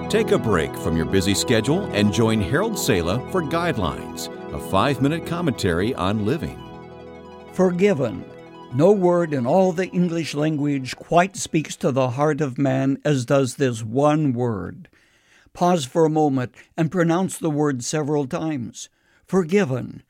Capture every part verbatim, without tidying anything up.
Take a break from your busy schedule and join Harold Sala for Guidelines, a five-minute commentary on living. Forgiven. No word in all the English language quite speaks to the heart of man as does this one word. Pause for a moment and pronounce the word several times. Forgiven.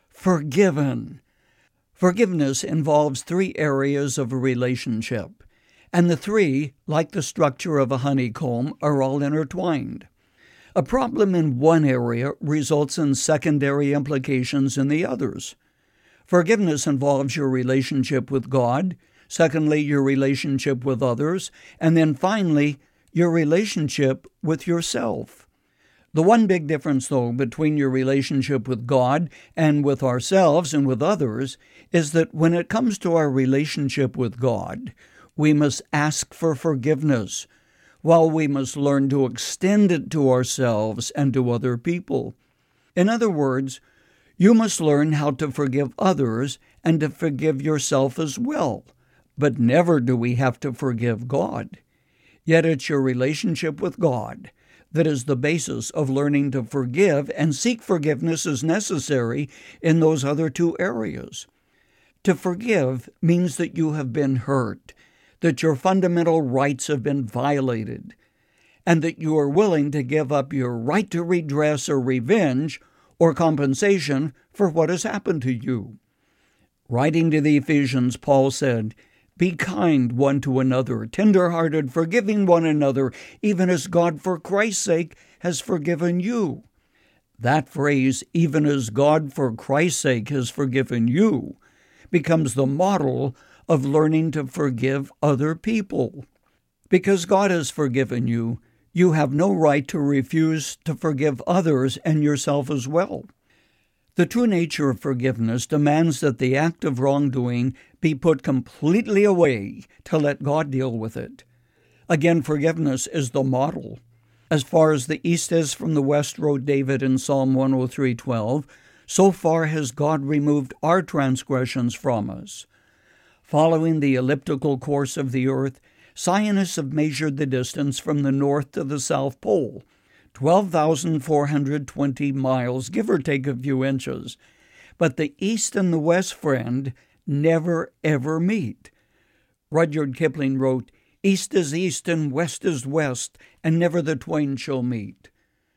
Forgiven. Forgiveness involves three areas of a relationship, and the three, like the structure of a honeycomb, are all intertwined. A problem in one area results in secondary implications in the others. Forgiveness involves your relationship with God, secondly, your relationship with others, and then finally, your relationship with yourself. The one big difference, though, between your relationship with God and with ourselves and with others is that when it comes to our relationship with God, we must ask for forgiveness, while we must learn to extend it to ourselves and to other people. In other words, you must learn how to forgive others and to forgive yourself as well. But never do we have to forgive God. Yet it's your relationship with God that is the basis of learning to forgive and seek forgiveness as necessary in those other two areas. To forgive means that you have been hurt, that your fundamental rights have been violated, and that you are willing to give up your right to redress or revenge or compensation for what has happened to you. Writing to the Ephesians, Paul said, "Be kind one to another, tender-hearted, forgiving one another, even as God for Christ's sake has forgiven you." That phrase, "even as God for Christ's sake has forgiven you," becomes the model of learning to forgive other people. Because God has forgiven you, you have no right to refuse to forgive others and yourself as well. The true nature of forgiveness demands that the act of wrongdoing be put completely away to let God deal with it. Again, forgiveness is the model. As far as the east is from the west, wrote David in Psalm one oh three twelve, so far has God removed our transgressions from us. Following the elliptical course of the earth, scientists have measured the distance from the North to the South Pole, twelve thousand four hundred twenty miles, give or take a few inches. But the East and the West, friend, never ever meet. Rudyard Kipling wrote, "East is East and West is West, and never the twain shall meet."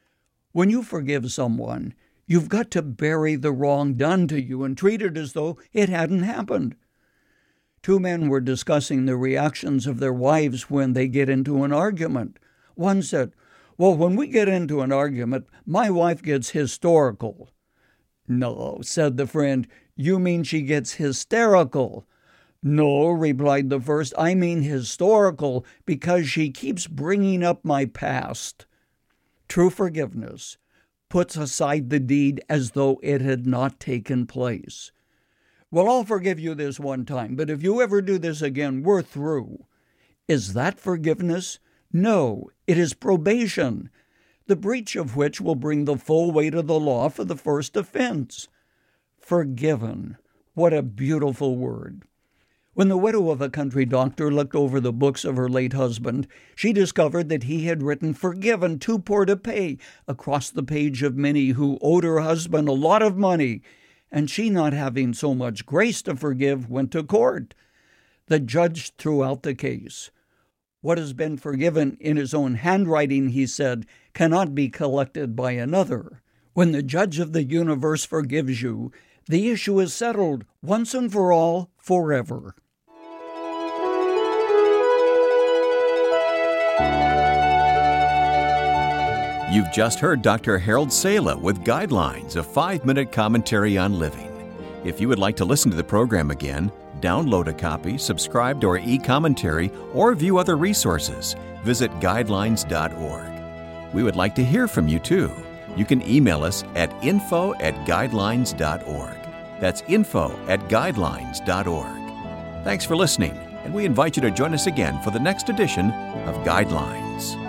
When you forgive someone, you've got to bury the wrong done to you and treat it as though it hadn't happened. Two men were discussing the reactions of their wives when they get into an argument. One said, "Well, when we get into an argument, my wife gets historical." "No," said the friend, "you mean she gets hysterical." "No," replied the first, "I mean historical because she keeps bringing up my past." True forgiveness puts aside the deed as though it had not taken place. "Well, I'll forgive you this one time, but if you ever do this again, we're through." Is that forgiveness? No, it is probation, the breach of which will bring the full weight of the law for the first offense. Forgiven. What a beautiful word. When the widow of a country doctor looked over the books of her late husband, she discovered that he had written "forgiven, too poor to pay" across the page of Minnie, who owed her husband a lot of money, and she, not having so much grace to forgive, went to court. The judge threw out the case. What has been forgiven in his own handwriting, he said, cannot be collected by another. When the judge of the universe forgives you, the issue is settled once and for all, forever. You've just heard Doctor Harold Sala with Guidelines, a five-minute commentary on living. If you would like to listen to the program again, download a copy, subscribe to our e-commentary, or view other resources, visit guidelines dot org. We would like to hear from you, too. You can email us at info at guidelines dot org. That's info at guidelines dot org. Thanks for listening, and we invite you to join us again for the next edition of Guidelines.